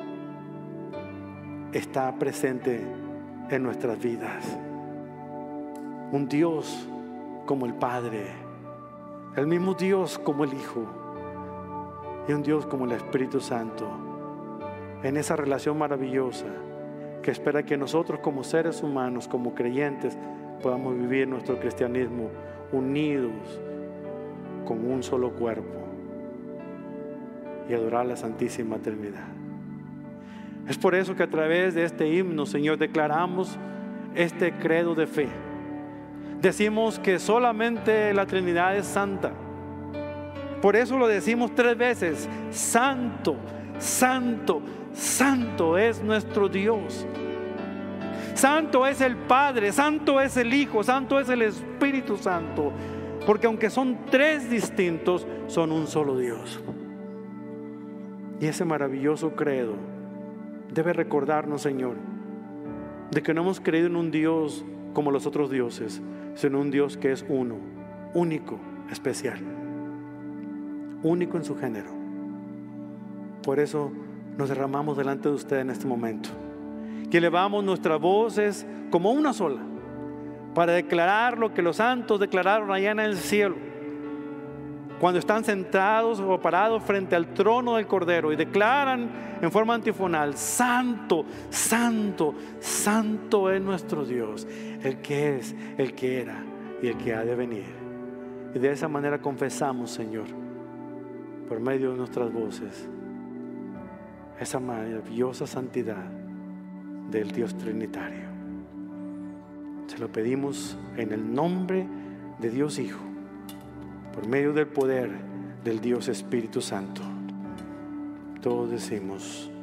está presente en nuestras vidas. Un Dios como el Padre, el mismo Dios como el Hijo, y un Dios como el Espíritu Santo, en esa relación maravillosa que espera que nosotros como seres humanos, como creyentes, podamos vivir nuestro cristianismo unidos con un solo cuerpo y adorar a la Santísima Trinidad. Es por eso que a través de este himno, Señor, declaramos este credo de fe. Decimos que solamente la Trinidad es santa. Por eso lo decimos 3 veces: santo, santo, santo es nuestro Dios. Santo es el Padre, santo es el Hijo, santo es el Espíritu Santo. Porque aunque son 3 distintos, son un solo Dios. Y ese maravilloso credo debe recordarnos, Señor, de que no hemos creído en un Dios como los otros dioses, sino un Dios que es uno, único, especial, único en su género. Por eso nos derramamos delante de usted en este momento, que elevamos nuestras voces como una sola, para declarar lo que los santos declararon allá en el cielo, cuando están sentados o parados frente al trono del Cordero y declaran en forma antifonal: santo, santo, santo es nuestro Dios, el que es, el que era y el que ha de venir. Y de esa manera confesamos, Señor, por medio de nuestras voces, esa maravillosa santidad del Dios Trinitario. Se lo pedimos en el nombre de Dios Hijo, por medio del poder del Dios Espíritu Santo. Todos decimos